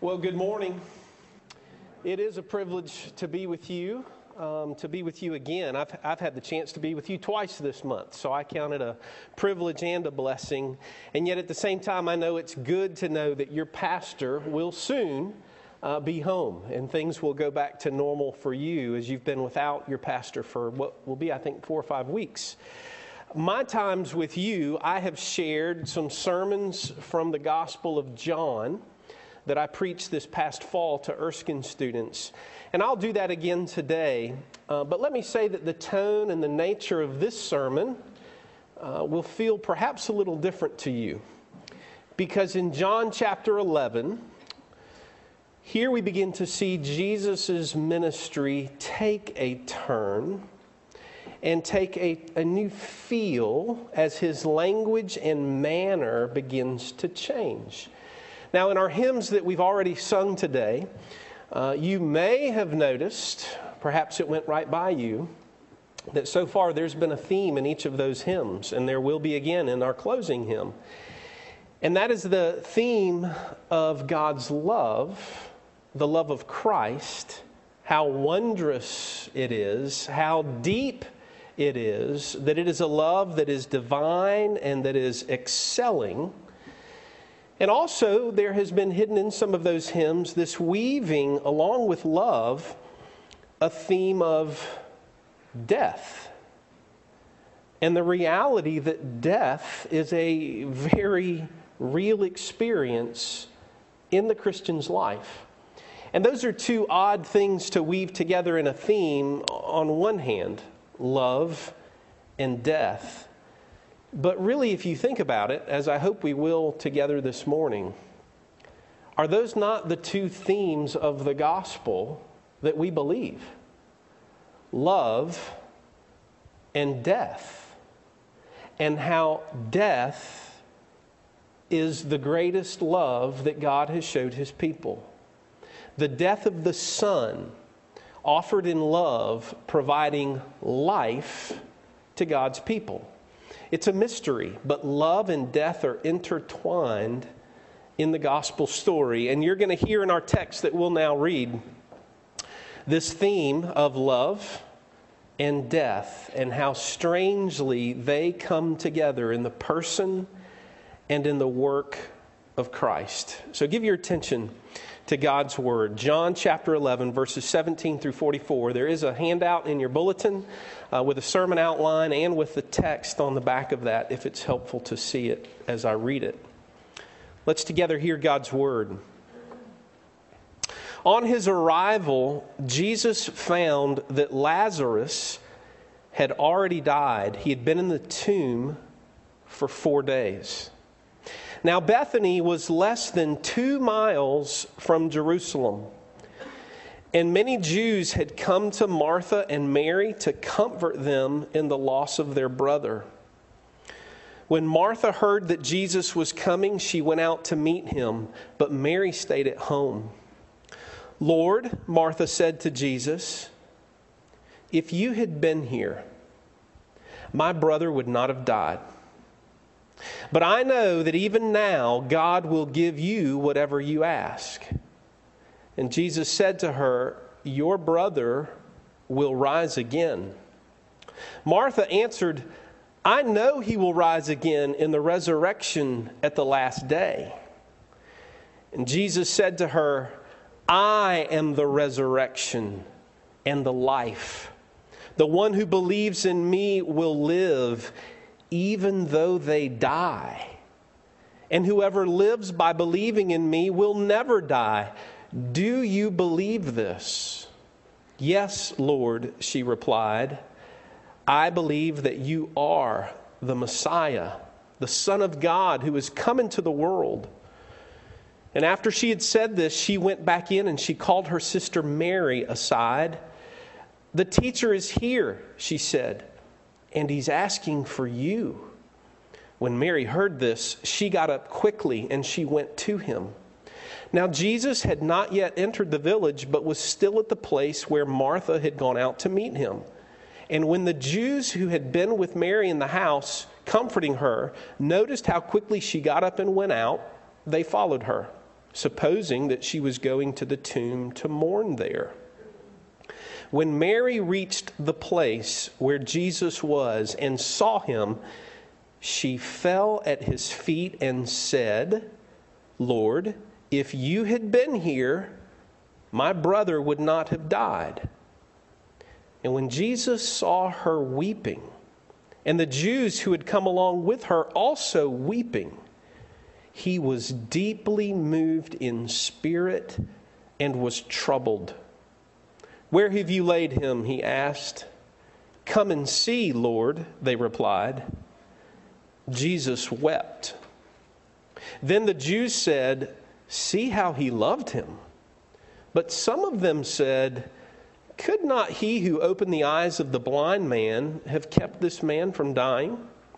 Well, good morning. It is a privilege to be with you again. I've had the chance to be with you twice this month, so I count it a privilege and a blessing. And yet at the same time, I know it's good to know that your pastor will soon be home, and things will go back to normal for you as you've been without your pastor for what will be, I think, 4 or 5 weeks. My times with you, I have shared some sermons from the Gospel of John that I preached this past fall to Erskine students. And I'll do that again today. But let me say that the tone and the nature of this sermon will feel perhaps a little different to you. Because in John chapter 11, here we begin to see Jesus' ministry take a turn and take a new feel as his language and manner begins to change. Now, in our hymns that we've already sung today, you may have noticed, perhaps it went right by you, that so far there's been a theme in each of those hymns, and there will be again in our closing hymn. And that is the theme of God's love, the love of Christ, how wondrous it is, how deep it is, that it is a love that is divine and that is excelling. And also, there has been hidden in some of those hymns this weaving, along with love, a theme of death. And the reality that death is a very real experience in the Christian's life. And those are two odd things to weave together in a theme. On one hand, love and death. But really, if you think about it, as I hope we will together this morning, are those not the two themes of the gospel that we believe? Love and death. And how death is the greatest love that God has showed his people. The death of the Son, offered in love, providing life to God's people. It's a mystery, but love and death are intertwined in the gospel story. And you're going to hear in our text that we'll now read this theme of love and death and how strangely they come together in the person and in the work of Christ. So give your attention to God's Word. John chapter 11, verses 17 through 44. There is a handout in your bulletin with a sermon outline and with the text on the back of that, if it's helpful to see it as I read it. Let's together hear God's Word. On his arrival, Jesus found that Lazarus had already died. He had been in the tomb for 4 days. Now, Bethany was less than 2 miles from Jerusalem, and many Jews had come to Martha and Mary to comfort them in the loss of their brother. When Martha heard that Jesus was coming, she went out to meet him, but Mary stayed at home. "Lord," Martha said to Jesus, "if you had been here, my brother would not have died. But I know that even now God will give you whatever you ask." And Jesus said to her, "Your brother will rise again." Martha answered, "I know he will rise again in the resurrection at the last day." And Jesus said to her, "I am the resurrection and the life. The one who believes in me will live even though they die. And whoever lives by believing in me will never die. Do you believe this?" "Yes, Lord," she replied. "I believe that you are the Messiah, the Son of God who has come into the world." And after she had said this, she went back in and she called her sister Mary aside. "The teacher is here," she said, "and he's asking for you." When Mary heard this, she got up quickly and she went to him. Now Jesus had not yet entered the village, but was still at the place where Martha had gone out to meet him. And when the Jews who had been with Mary in the house, comforting her, noticed how quickly she got up and went out, they followed her. supposing that she was going to the tomb to mourn there. When Mary reached the place where Jesus was and saw him, she fell at his feet and said, "Lord, if you had been here, my brother would not have died." And when Jesus saw her weeping, and the Jews who had come along with her also weeping, he was deeply moved in spirit and was troubled. "Where have you laid him?" he asked. "Come and see, Lord," they replied. Jesus wept. Then the Jews said, "See how he loved him." But some of them said, "Could not he who opened the eyes of the blind man have kept this man from dying?"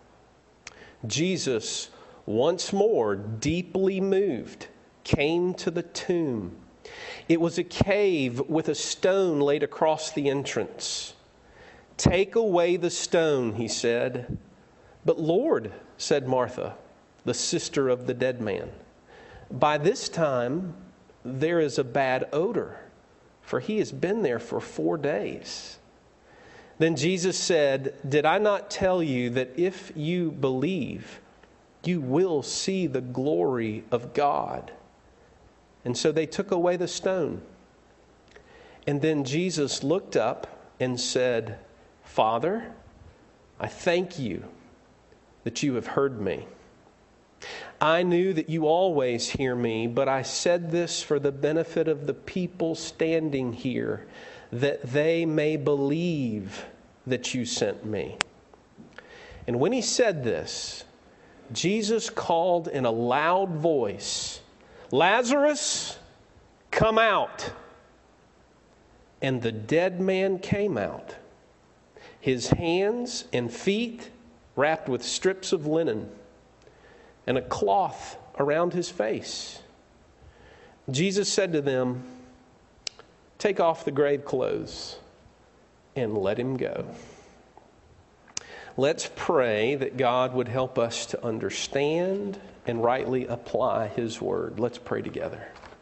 Jesus, once more deeply moved, came to the tomb. It was a cave with a stone laid across the entrance. "Take away the stone," he said. "But Lord," said Martha, the sister of the dead man, "by this time there is a bad odor, for he has been there for 4 days." Then Jesus said, "Did I not tell you that if you believe, you will see the glory of God?" And so they took away the stone. And then Jesus looked up and said, "Father, I thank you that you have heard me. I knew that you always hear me, but I said this for the benefit of the people standing here, that they may believe that you sent me." And when he said this, Jesus called in a loud voice, "Lazarus, come out." And the dead man came out, his hands and feet wrapped with strips of linen, and a cloth around his face. Jesus said to them, "Take off the grave clothes and let him go." Let's pray that God would help us to understand and rightly apply his word. Let's pray together.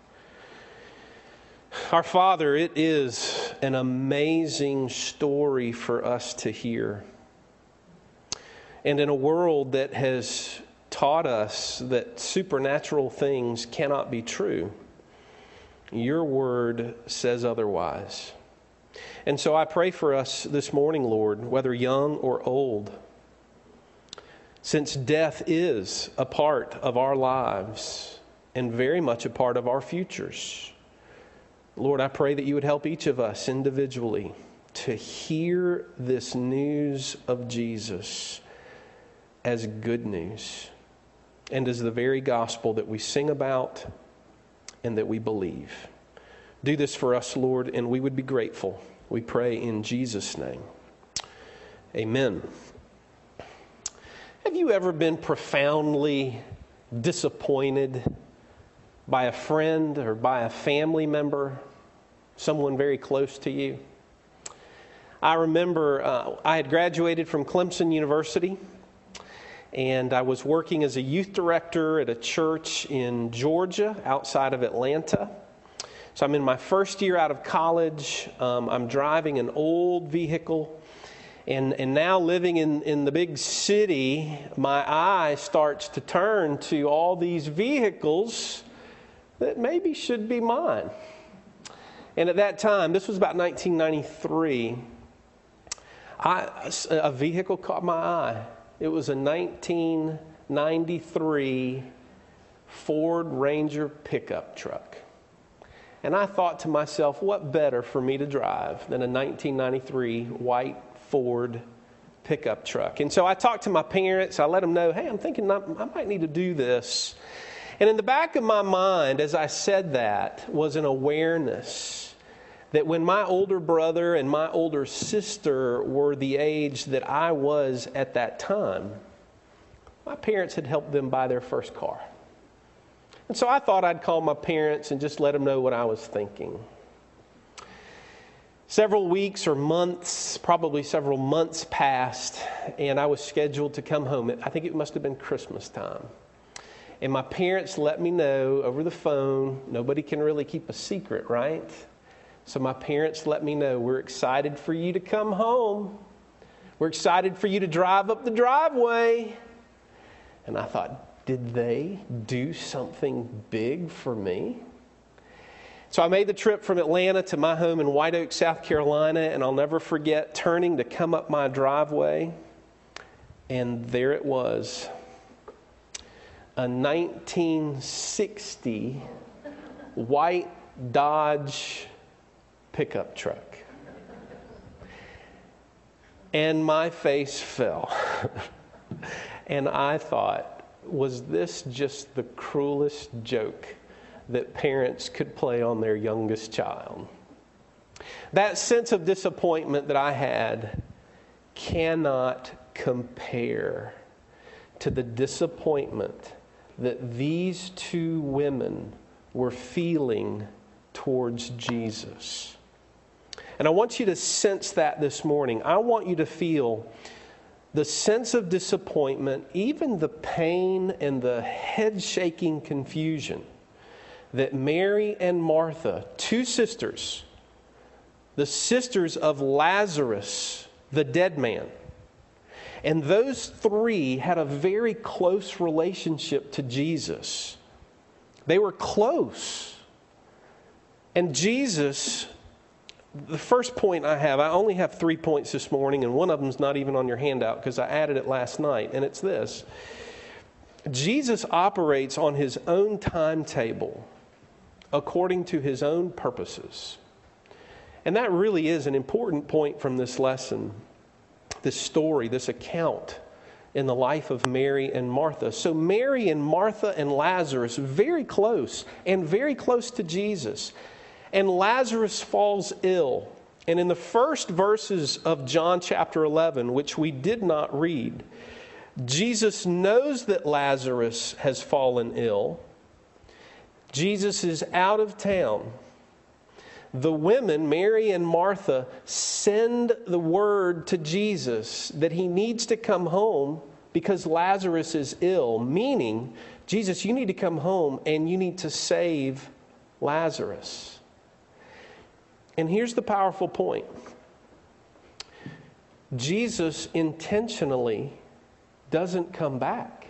Our Father, it is an amazing story for us to hear. And in a world that has taught us that supernatural things cannot be true, your word says otherwise. And so I pray for us this morning, Lord, whether young or old, since death is a part of our lives and very much a part of our futures. Lord, I pray that you would help each of us individually to hear this news of Jesus as good news and as the very gospel that we sing about and that we believe. Do this for us, Lord, and we would be grateful. We pray in Jesus' name. Amen. Have you ever been profoundly disappointed by a friend or by a family member, someone very close to you? I remember I had graduated from Clemson University, and I was working as a youth director at a church in Georgia outside of Atlanta. So I'm in my first year out of college. I'm driving an old vehicle. And now living in the big city, my eye starts to turn to all these vehicles that maybe should be mine. And at that time, this was about 1993, a vehicle caught my eye. It was a 1993 Ford Ranger pickup truck. And I thought to myself, what better for me to drive than a 1993 white Ford pickup truck? And so I talked to my parents. I let them know, hey, I'm thinking I might need to do this. And in the back of my mind, as I said that, was an awareness that when my older brother and my older sister were the age that I was at that time, my parents had helped them buy their first car. And so I thought I'd call my parents and just let them know what I was thinking. Several weeks or months, probably several months passed, and I was scheduled to come home. I think it must have been Christmas time. And my parents let me know over the phone. Nobody can really keep a secret, right? So my parents let me know, we're excited for you to come home. We're excited for you to drive up the driveway. And I thought, did they do something big for me? So I made the trip from Atlanta to my home in White Oak, South Carolina, and I'll never forget turning to come up my driveway. And there it was, a 1960 white Dodge pickup truck. And my face fell. And I thought, was this just the cruelest joke that parents could play on their youngest child? That sense of disappointment that I had cannot compare to the disappointment that these two women were feeling towards Jesus. And I want you to sense that this morning. I want you to feel the sense of disappointment, even the pain and the head-shaking confusion that Mary and Martha, two sisters, the sisters of Lazarus, the dead man, and those three had a very close relationship to Jesus. They were close. And Jesus, the first point I only have 3 points this morning, and one of them's not even on your handout because I added it last night, and it's this. Jesus operates on his own timetable according to his own purposes. And that really is an important point from this lesson, this story, this account in the life of Mary and Martha. So Mary and Martha and Lazarus, very close and very close to Jesus. And Lazarus falls ill. And in the first verses of John chapter 11, which we did not read, Jesus knows that Lazarus has fallen ill. Jesus is out of town. The women, Mary and Martha, send the word to Jesus that he needs to come home because Lazarus is ill, meaning, Jesus, you need to come home and you need to save Lazarus. And here's the powerful point. Jesus intentionally doesn't come back.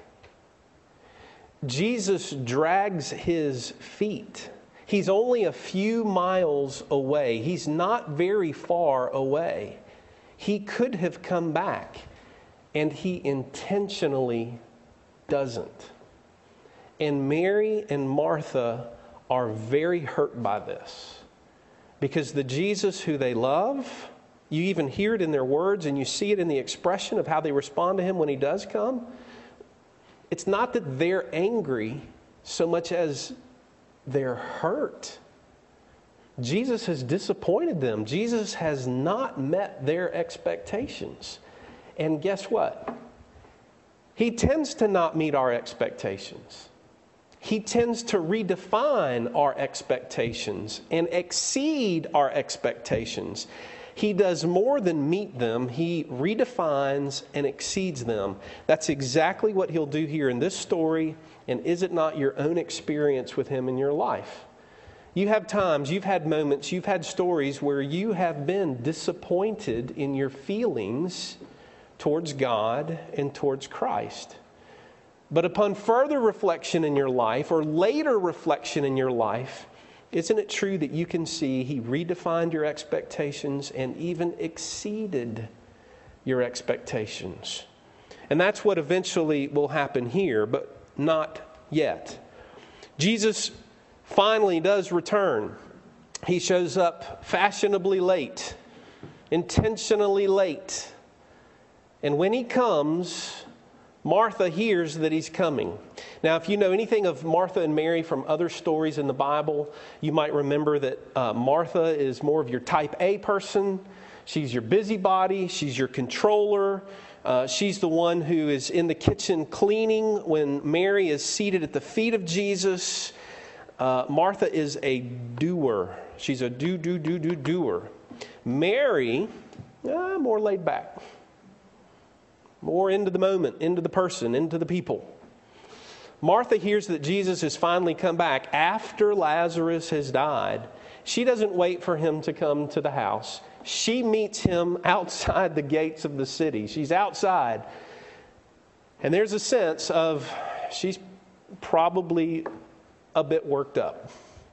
Jesus drags his feet. He's only a few miles away. He's not very far away. He could have come back, and he intentionally doesn't. And Mary and Martha are very hurt by this, because the Jesus who they love, you even hear it in their words and you see it in the expression of how they respond to him when he does come. It's not that they're angry so much as they're hurt. Jesus has disappointed them. Jesus has not met their expectations. And guess what? He tends to not meet our expectations. He tends to redefine our expectations and exceed our expectations. He does more than meet them. He redefines and exceeds them. That's exactly what he'll do here in this story. And is it not your own experience with him in your life? You have times, you've had moments, you've had stories where you have been disappointed in your feelings towards God and towards Christ. But upon further reflection in your life, or later reflection in your life, isn't it true that you can see he redefined your expectations and even exceeded your expectations? And that's what eventually will happen here, but not yet. Jesus finally does return. He shows up fashionably late, intentionally late. And when he comes, Martha hears that he's coming. Now, if you know anything of Martha and Mary from other stories in the Bible, you might remember that Martha is more of your type A person. She's your busybody. She's your controller. She's the one who is in the kitchen cleaning when Mary is seated at the feet of Jesus. Martha is a doer. She's a doer. Mary, more laid back. More into the moment, into the person, into the people. Martha hears that Jesus has finally come back after Lazarus has died. She doesn't wait for him to come to the house. She meets him outside the gates of the city. She's outside. And there's a sense of she's probably a bit worked up.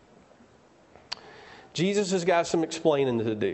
Jesus has got some explaining to do.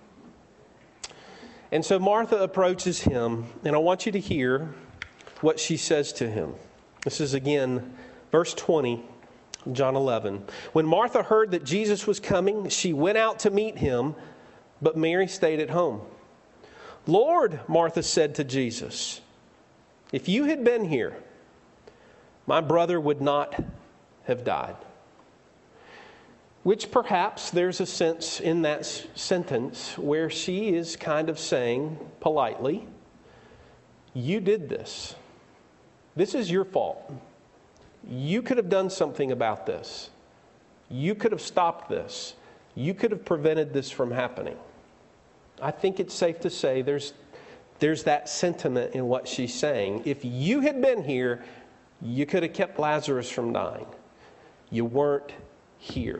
And so Martha approaches him, and I want you to hear what she says to him. This is again, verse 20, John 11. When Martha heard that Jesus was coming, she went out to meet him, but Mary stayed at home. Lord, Martha said to Jesus, if you had been here, my brother would not have died. Which perhaps there's a sense in that sentence where she is kind of saying politely, you did this. This is your fault. You could have done something about this. You could have stopped this. You could have prevented this from happening. I think it's safe to say there's that sentiment in what she's saying. If you had been here, you could have kept Lazarus from dying. You weren't here.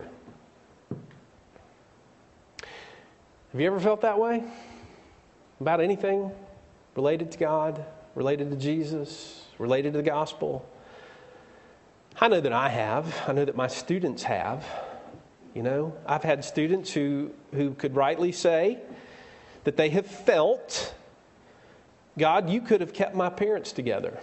Have you ever felt that way? About anything related to God, related to Jesus, related to the gospel? I know that I have. I know that my students have. You know, I've had students who could rightly say that they have felt, God, you could have kept my parents together.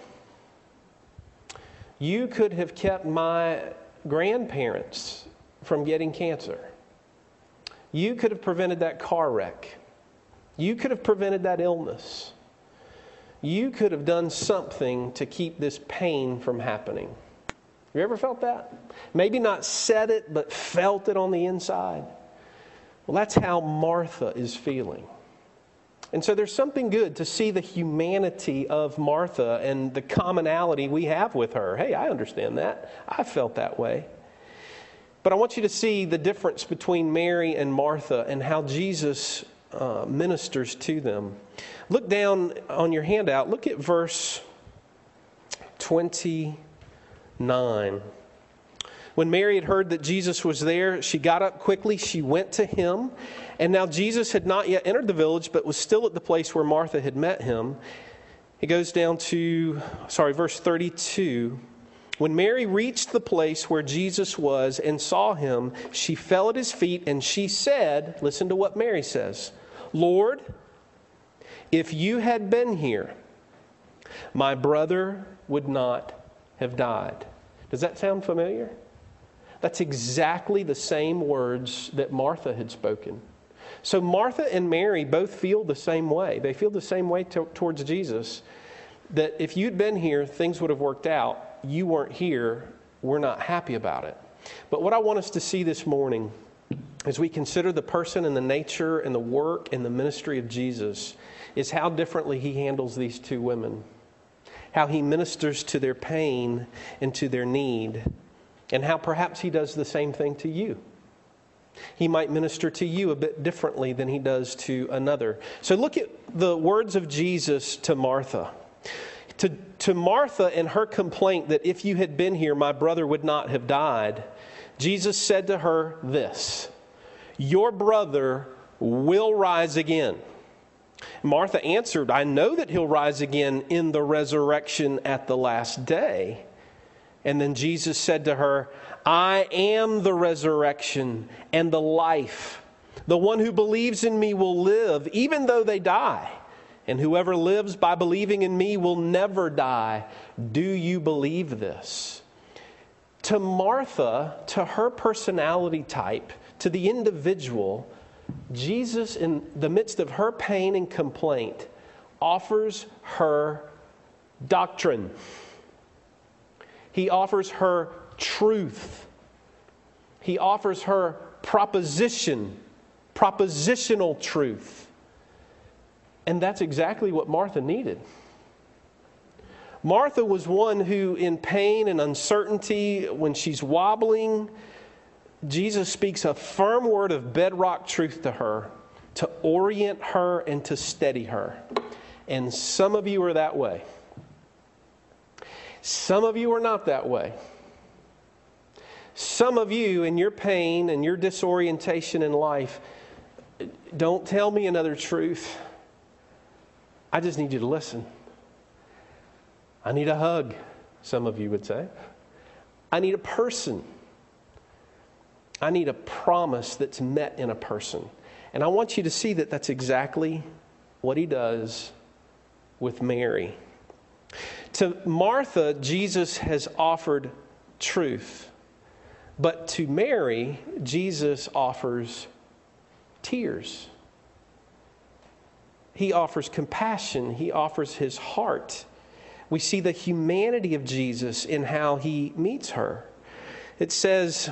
You could have kept my grandparents from getting cancer. You could have prevented that car wreck. You could have prevented that illness. You could have done something to keep this pain from happening. Have you ever felt that? Maybe not said it, but felt it on the inside. Well, that's how Martha is feeling. And so there's something good to see the humanity of Martha and the commonality we have with her. Hey, I understand that. I felt that way. But I want you to see the difference between Mary and Martha and how Jesus ministers to them. Look down on your handout. Look at verse 29. When Mary had heard that Jesus was there, she got up quickly. She went to him. And now Jesus had not yet entered the village, but was still at the place where Martha had met him. It goes down to, verse 32. When Mary reached the place where Jesus was and saw him, she fell at his feet and she said, listen to what Mary says, Lord, if you had been here, my brother would not have died. Does that sound familiar? That's exactly the same words that Martha had spoken. So Martha and Mary both feel the same way. They feel the same way towards Jesus, that if you'd been here, things would have worked out. You weren't here. We're not happy about it. But what I want us to see this morning as we consider the person and the nature and the work and the ministry of Jesus is how differently he handles these two women. How he ministers to their pain and to their need. And how perhaps he does the same thing to you. He might minister to you a bit differently than he does to another. So look at the words of Jesus to Martha. To Martha and her complaint that if you had been here, my brother would not have died, Jesus said to her this, your brother will rise again. Martha answered, I know that he'll rise again in the resurrection at the last day. And then Jesus said to her, I am the resurrection and the life. The one who believes in me will live, even though they die. And whoever lives by believing in me will never die. Do you believe this? To Martha, to her personality type, to the individual, Jesus, in the midst of her pain and complaint, offers her doctrine. He offers her truth. He offers her propositional truth. And that's exactly what Martha needed. Martha was one who, in pain and uncertainty, when she's wobbling, Jesus speaks a firm word of bedrock truth to her, to orient her and to steady her. And some of you are that way. Some of you are not that way. Some of you, in your pain and your disorientation in life, don't tell me another truth. I just need you to listen. I need a hug, some of you would say. I need a person. I need a promise that's met in a person. And I want you to see that that's exactly what he does with Mary. To Martha, Jesus has offered truth. But to Mary, Jesus offers tears. He offers compassion. He offers his heart. We see the humanity of Jesus in how he meets her. It says,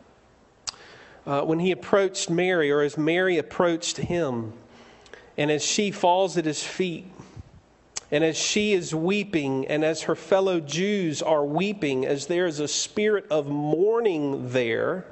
when he approached Mary, or as Mary approached him, and as she falls at his feet, and as she is weeping, and as her fellow Jews are weeping, as there is a spirit of mourning there,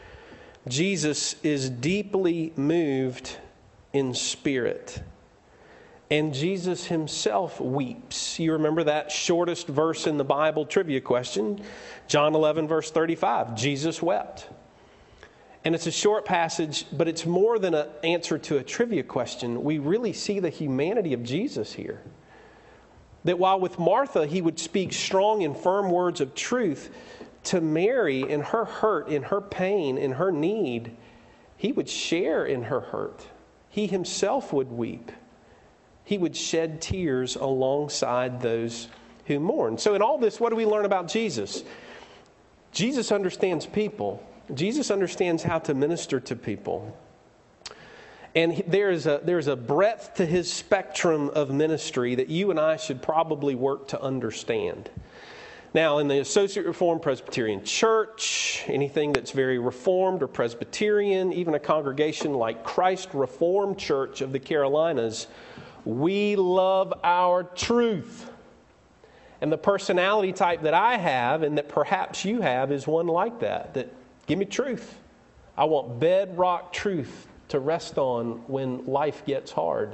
Jesus is deeply moved in spirit. And Jesus himself weeps. You remember that shortest verse in the Bible trivia question? John 11, verse 35. Jesus wept. And it's a short passage, but it's more than an answer to a trivia question. We really see the humanity of Jesus here. That while with Martha he would speak strong and firm words of truth, to Mary in her hurt, in her pain, in her need, he would share in her hurt. He himself would weep. He would shed tears alongside those who mourn. So in all this, what do we learn about Jesus? Jesus understands people. Jesus understands how to minister to people. And there's a breadth to his spectrum of ministry that you and I should probably work to understand. Now, in the Associate Reformed Presbyterian Church, anything that's very Reformed or Presbyterian, even a congregation like Christ Reformed Church of the Carolinas, we love our truth. And the personality type that I have, and that perhaps you have, is one like that. That, give me truth. I want bedrock truth to rest on when life gets hard.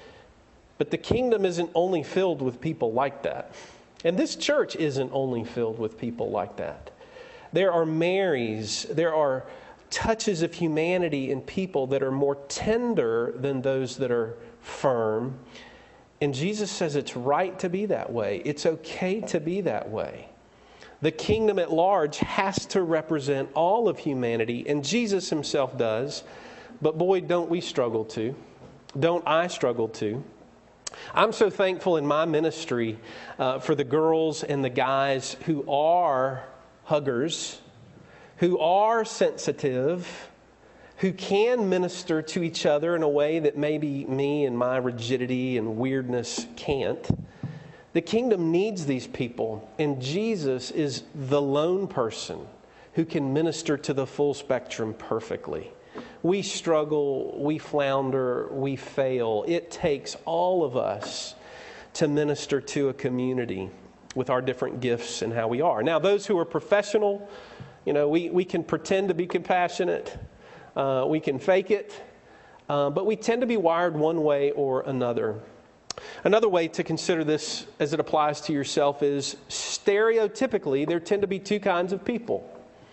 But the kingdom isn't only filled with people like that. And this church isn't only filled with people like that. There are Marys, there are touches of humanity in people that are more tender than those that are firm. And Jesus says it's right to be that way. It's okay to be that way. The kingdom at large has to represent all of humanity, and Jesus himself does. But boy, don't we struggle to. Don't I struggle to. I'm so thankful in my ministry for the girls and the guys who are huggers, who are sensitive, who can minister to each other in a way that maybe me and my rigidity and weirdness can't. The kingdom needs these people, and Jesus is the lone person who can minister to the full spectrum perfectly. We struggle, we flounder, we fail. It takes all of us to minister to a community with our different gifts and how we are. Now, those who are professional, we can pretend to be compassionate. We can fake it. But we tend to be wired one way or another. Another way to consider this as it applies to yourself is stereotypically there tend to be two kinds of people.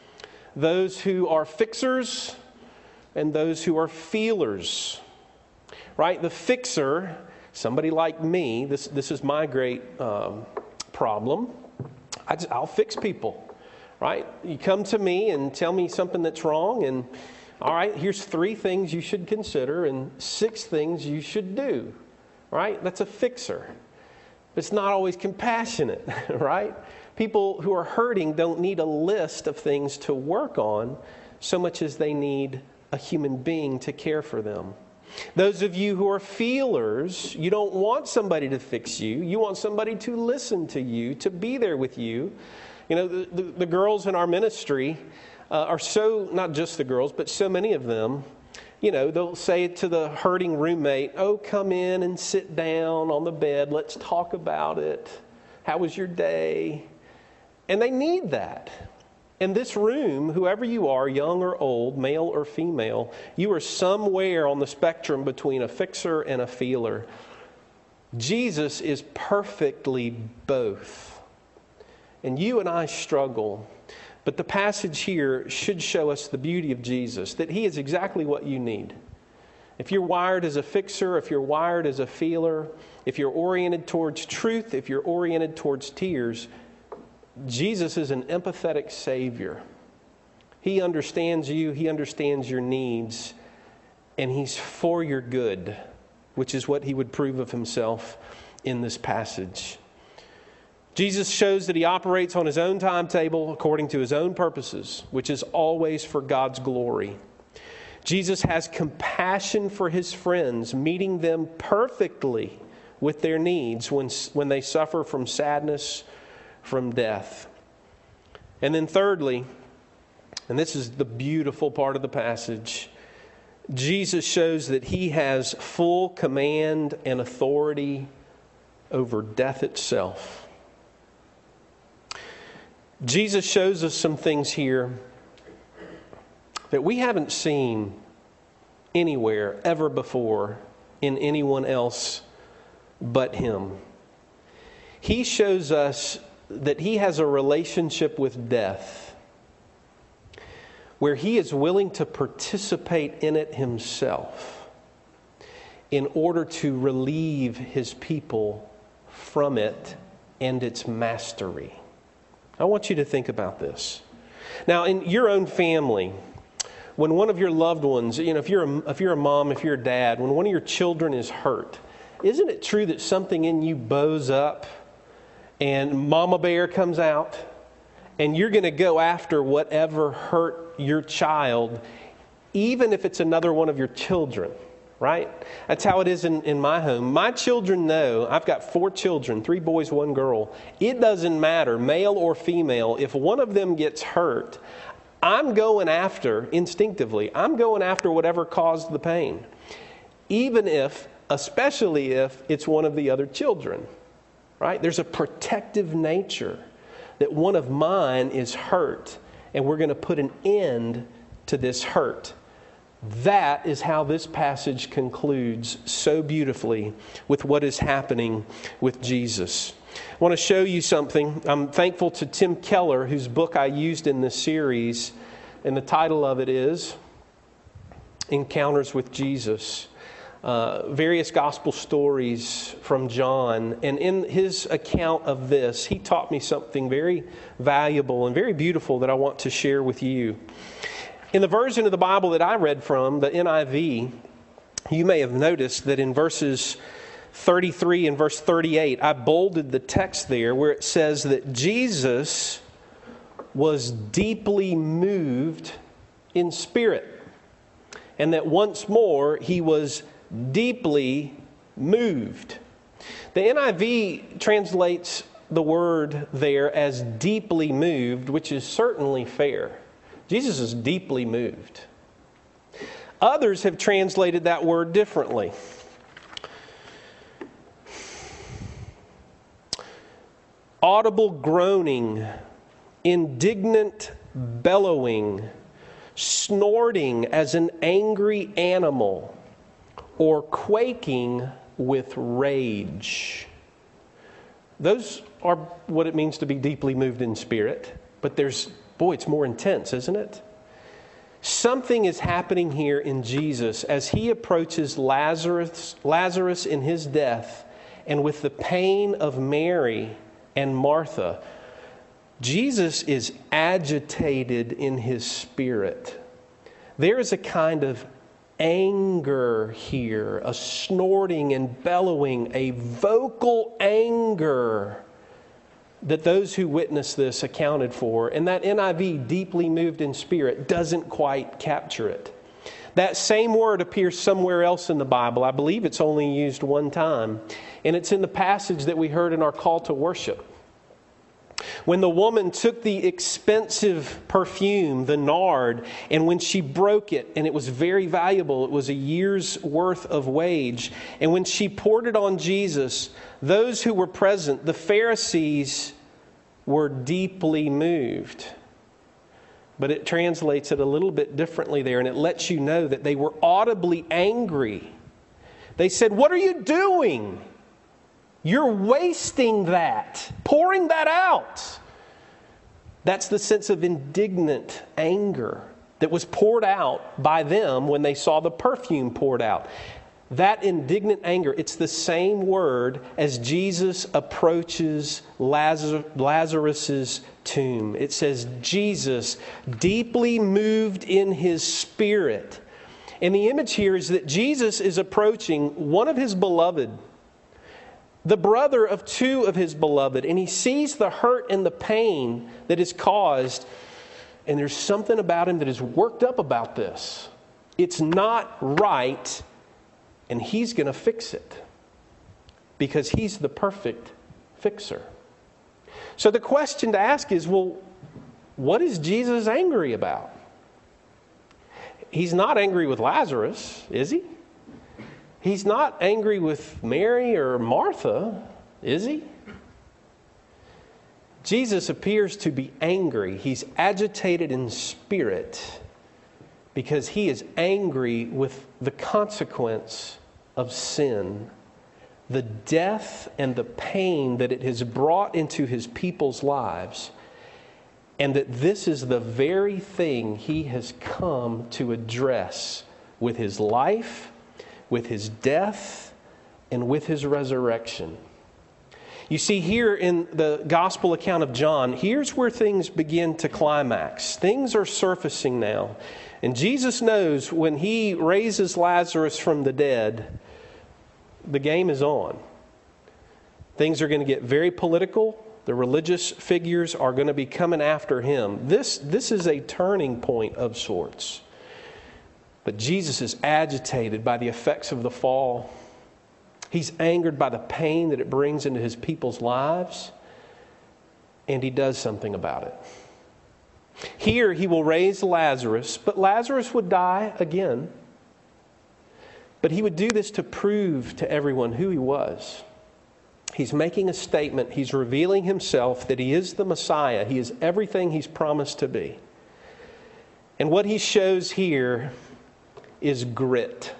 Those who are fixers and those who are feelers. Right? The fixer, somebody like me, this is my great problem. I'll fix people. Right? You come to me and tell me something that's wrong, and all right, here's 3 things you should consider and 6 things you should do. Right? That's a fixer. It's not always compassionate, right? People who are hurting don't need a list of things to work on so much as they need a human being to care for them. Those of you who are feelers, you don't want somebody to fix you. You want somebody to listen to you, to be there with you. The girls in our ministry are so, not just the girls, but so many of them, they'll say to the hurting roommate, oh, come in and sit down on the bed. Let's talk about it. How was your day? And they need that. In this room, whoever you are, young or old, male or female, you are somewhere on the spectrum between a fixer and a feeler. Jesus is perfectly both. And you and I struggle. But the passage here should show us the beauty of Jesus, that He is exactly what you need. If you're wired as a fixer, if you're wired as a feeler, if you're oriented towards truth, if you're oriented towards tears, Jesus is an empathetic Savior. He understands you, He understands your needs, and He's for your good, which is what He would prove of Himself in this passage. Jesus shows that He operates on His own timetable according to His own purposes, which is always for God's glory. Jesus has compassion for His friends, meeting them perfectly with their needs when they suffer from sadness, from death. And then thirdly, and this is the beautiful part of the passage, Jesus shows that He has full command and authority over death itself. Jesus shows us some things here that we haven't seen anywhere ever before in anyone else but Him. He shows us that He has a relationship with death where He is willing to participate in it Himself in order to relieve His people from it and its mastery. I want you to think about this. Now, in your own family, when one of your loved ones, if you're a mom, if you're a dad, when one of your children is hurt, isn't it true that something in you bows up and Mama Bear comes out and you're going to go after whatever hurt your child, even if it's another one of your children? Right? That's how it is in my home. My children know, I've got 4 children, 3 boys, 1 girl. It doesn't matter, male or female, if one of them gets hurt, I'm going after, instinctively, I'm going after whatever caused the pain. Even if, especially if it's one of the other children. Right? There's a protective nature that one of mine is hurt, and we're going to put an end to this hurt. That is how this passage concludes so beautifully with what is happening with Jesus. I want to show you something. I'm thankful to Tim Keller, whose book I used in this series, and the title of it is Encounters with Jesus. Various gospel stories from John. And in his account of this, he taught me something very valuable and very beautiful that I want to share with you. In the version of the Bible that I read from, the NIV, you may have noticed that in verses 33 and verse 38, I bolded the text there where it says that Jesus was deeply moved in spirit, and that once more He was deeply moved. The NIV translates the word there as deeply moved, which is certainly fair. Jesus is deeply moved. Others have translated that word differently. Audible groaning, indignant bellowing, snorting as an angry animal, or quaking with rage. Those are what it means to be deeply moved in spirit. But it's more intense, isn't it? Something is happening here in Jesus as He approaches Lazarus in his death, and with the pain of Mary and Martha. Jesus is agitated in His spirit. There is a kind of anger here, a snorting and bellowing, a vocal anger that those who witnessed this accounted for. And that NIV, deeply moved in spirit, doesn't quite capture it. That same word appears somewhere else in the Bible. I believe it's only used one time. And it's in the passage that we heard in our call to worship. When the woman took the expensive perfume, the nard, and when she broke it, and it was very valuable, it was a year's worth of wage, and when she poured it on Jesus, those who were present, the Pharisees, were deeply moved. But it translates it a little bit differently there, and it lets you know that they were audibly angry. They said, "What are you doing? You're wasting that, pouring that out. That's the sense of indignant anger that was poured out by them when they saw the perfume poured out. That indignant anger, it's the same word as Jesus approaches Lazarus' tomb. It says, Jesus, deeply moved in his spirit. And the image here is that Jesus is approaching one of his beloved, the brother of two of his beloved, and he sees the hurt and the pain that is caused, and there's something about him that is worked up about this. It's not right, and he's going to fix it because he's the perfect fixer. So the question to ask is, well, what is Jesus angry about? He's not angry with Lazarus, is he? He's not angry with Mary or Martha, is he? Jesus appears to be angry. He's agitated in spirit because he is angry with the consequence of sin, the death and the pain that it has brought into his people's lives, and that this is the very thing he has come to address with his life, with his death, and with his resurrection. You see, here in the gospel account of John, here's where things begin to climax. Things are surfacing now. And Jesus knows when he raises Lazarus from the dead, the game is on. Things are going to get very political. The religious figures are going to be coming after him. This is a turning point of sorts. But Jesus is agitated by the effects of the fall. He's angered by the pain that it brings into his people's lives. And he does something about it. Here he will raise Lazarus, but Lazarus would die again. But he would do this to prove to everyone who he was. He's making a statement. He's revealing himself that he is the Messiah. He is everything he's promised to be. And what he shows here is grit.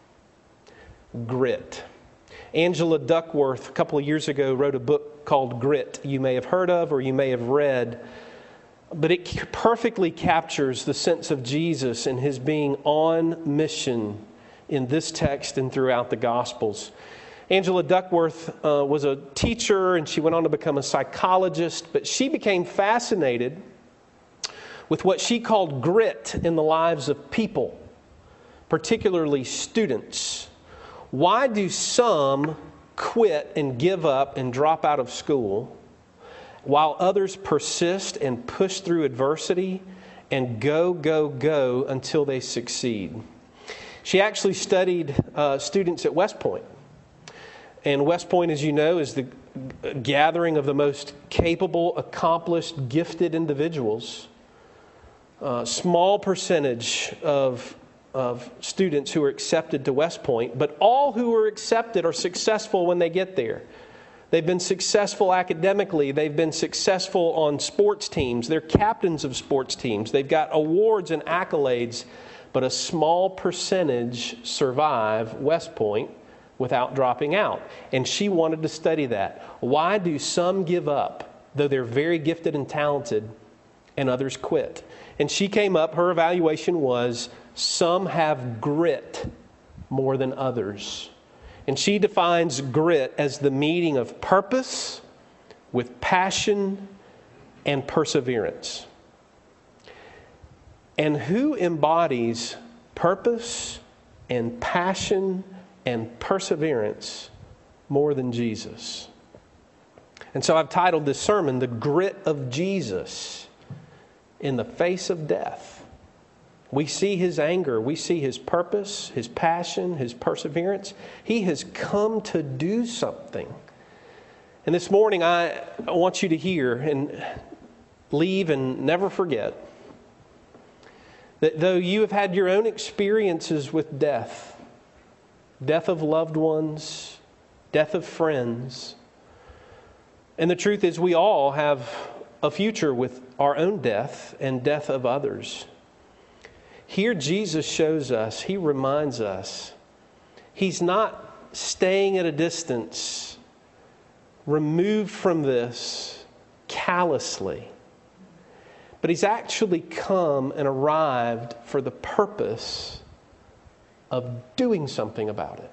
Grit. Angela Duckworth, a couple of years ago, wrote a book called Grit. You may have heard of or you may have read. But it perfectly captures the sense of Jesus and his being on mission in this text and throughout the Gospels. Angela Duckworth was a teacher, and she went on to become a psychologist, but she became fascinated with what she called grit in the lives of people, particularly students. Why do some quit and give up and drop out of school, while others persist and push through adversity and go until they succeed? She actually studied students at West Point. And West Point, as you know, is the gathering of the most capable, accomplished, gifted individuals. Small percentage of students who are accepted to West Point, but all who are accepted are successful when they get there. They've been successful academically. They've been successful on sports teams. They're captains of sports teams. They've got awards and accolades, but a small percentage survive West Point without dropping out. And she wanted to study that. Why do some give up, though they're very gifted and talented, and others quit? And she came up, her evaluation was, some have grit more than others. And she defines grit as the meeting of purpose with passion and perseverance. And who embodies purpose and passion and perseverance more than Jesus? And so I've titled this sermon, The Grit of Jesus in the Face of Death. We see his anger, we see his purpose, his passion, his perseverance. He has come to do something. And this morning I want you to hear and leave and never forget that though you have had your own experiences with death, death of loved ones, death of friends, and the truth is we all have a future with our own death and death of others. Here Jesus shows us, he reminds us, he's not staying at a distance, removed from this callously. but He's actually come and arrived for the purpose of doing something about it.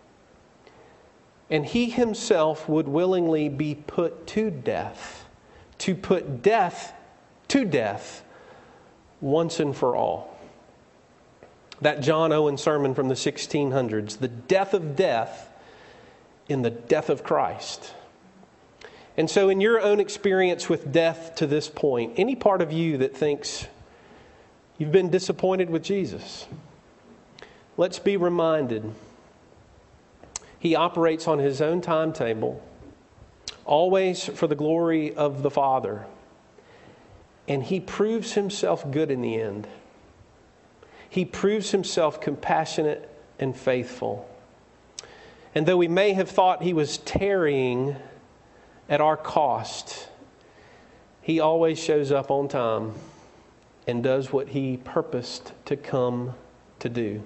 And He Himself would willingly be put to death, to put death to death once and for all. That John Owen sermon from the 1600s, the death of death in the death of Christ. And so in your own experience with death to this point, any part of you that thinks you've been disappointed with Jesus, let's be reminded He operates on His own timetable, always for the glory of the Father. And He proves Himself good in the end. He proves Himself compassionate and faithful. And though we may have thought He was tarrying at our cost, He always shows up on time and does what He purposed to come to do.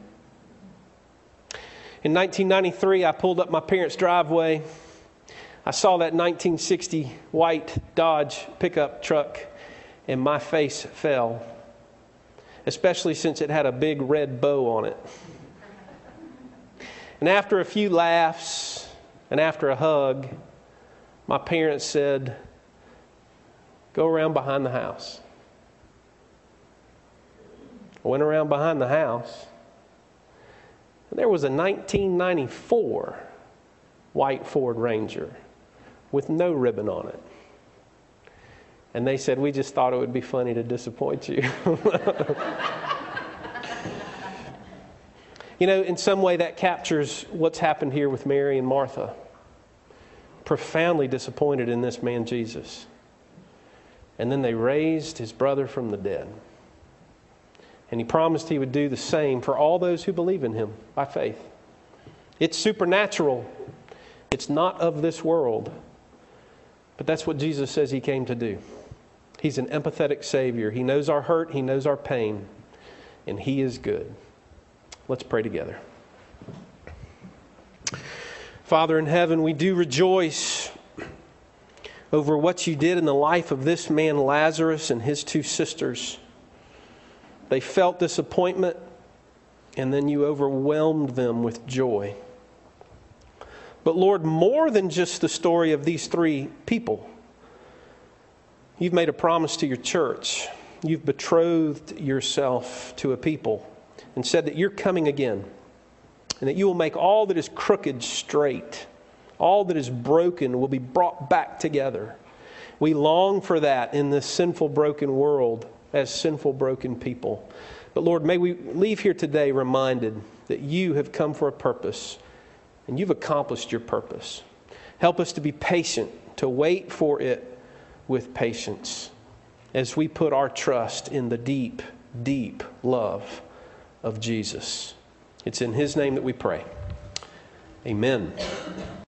In 1993, I pulled up my parents' driveway. I saw that 1960 white Dodge pickup truck, and my face fell, especially since it had a big red bow on it. And after a few laughs and after a hug, my parents said, "Go around behind the house." I went around behind the house, and there was a 1994 white Ford Ranger with no ribbon on it. And they said, "We just thought it would be funny to disappoint you." You know, in some way that captures what's happened here with Mary and Martha. Profoundly disappointed in this man Jesus. And then they raised his brother from the dead. And He promised He would do the same for all those who believe in Him by faith. It's supernatural. It's not of this world. But that's what Jesus says He came to do. He's an empathetic Savior. He knows our hurt. He knows our pain. And He is good. Let's pray together. Father in heaven, we do rejoice over what You did in the life of this man Lazarus and his two sisters. They felt disappointment, and then You overwhelmed them with joy. But Lord, more than just the story of these three people, You've made a promise to Your church. You've betrothed Yourself to a people and said that You're coming again, and that You will make all that is crooked straight. All that is broken will be brought back together. We long for that in this sinful, broken world as sinful, broken people. But Lord, may we leave here today reminded that You have come for a purpose, and You've accomplished Your purpose. Help us to be patient, to wait for it with patience as we put our trust in the deep, deep love of Jesus. It's in His name that we pray. Amen.